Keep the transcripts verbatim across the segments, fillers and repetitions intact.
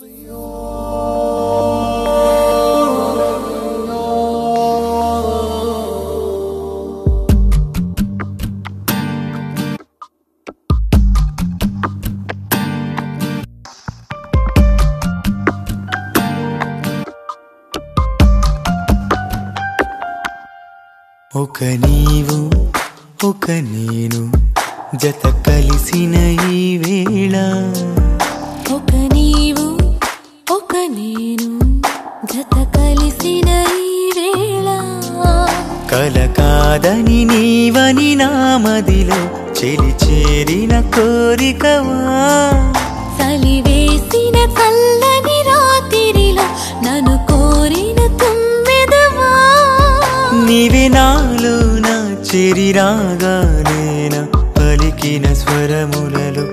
ఒక నీవు ఒక నేను జత కలిసిన ఈ వేళ ఒక నీవు ఒక నేను జత కలిసిన ఈ వేళ కల కాదని నీవని నా మదిలో చెలి చేరిన కోరికవా చలివేసిన చల్లని రాత్రిలో నన్ను కోరిన తుమ్మెదవా నీవే నాలో నా చెరి రాగానేన పలికిన స్వరములలో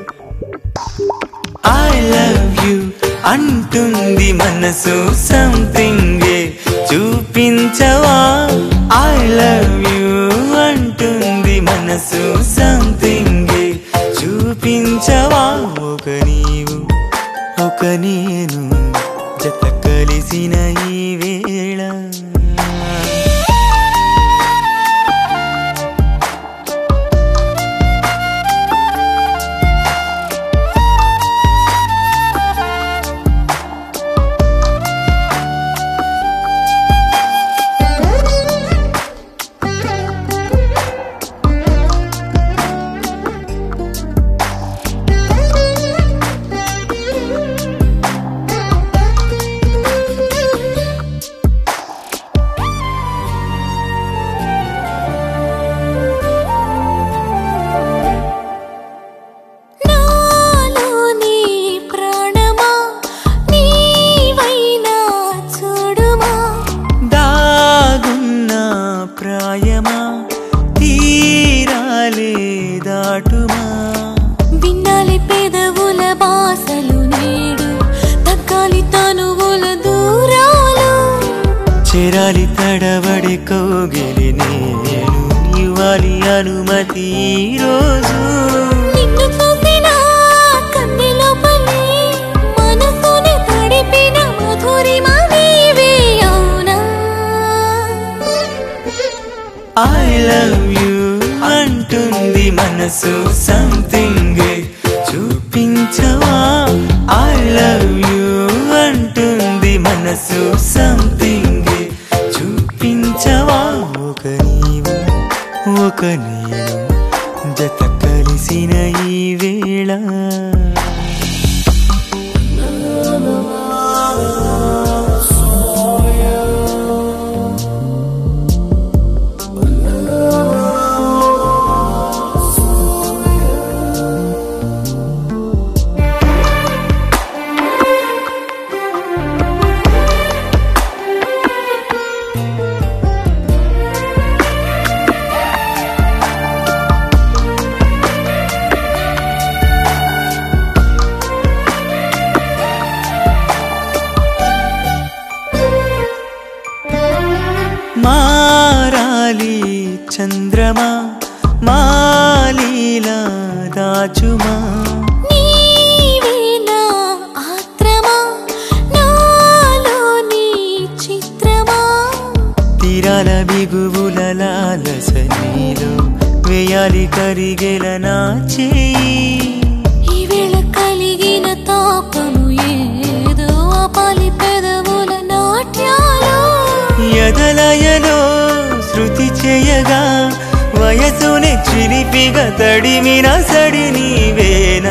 I love you అంటుంది మనసు సంథింగ్ చూపించవా I love you అంటుంది మనసు సంథింగ్ చూపించవా ఒక నీవు ఒక నేను జత కలిసిన ఈ వేళ ప్రాయమా తీరాలే దాటుమా విన్నాలి పెదవుల బాసలు నేడు తగ్గాలి తనువుల దూరాలు చేరాలి తడబడి కోగిలి నేను ఇవ్వాలి అనుమతి రోజు నిన్ను చూసిన కన్నెలోపలి మనసుని తడిపిన మధురిమ నీవే అవునా I love you అంటుంది మనసు సంథింగ్ చూపించవా I love you అంటుంది మనసు సంథింగ్ చూపించవా ఒక నీవు ఒక నేను జత కలిసిన ఈ వేళ మారాలి చంద్రమా మాలీలా దాచుమా నీవే నా ఆత్రమా నాలో నీ చిత్రమా తీరాల బిగువుల లాలస నీలో వేయాలి కరిగెల నా చేయి ఈ వేళ కలిగిన తాపము ఏదో ఆపాలి పెదవుల నాట్యాలు ఎదలయలో శృతి చేయగా వయసుని చిలిపిగా తడిమిన సడి నీవేనా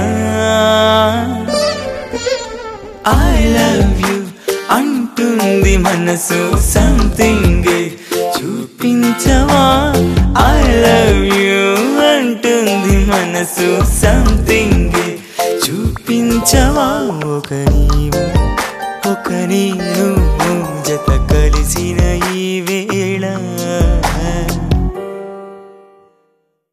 I love you అంటుంది మనసు సంథింగ్ చూపించవా I love you అంటుంది మనసు సంథింగ్ చూపించవా ఒక నీవు ఒక నేను జత కలిసిన ఈ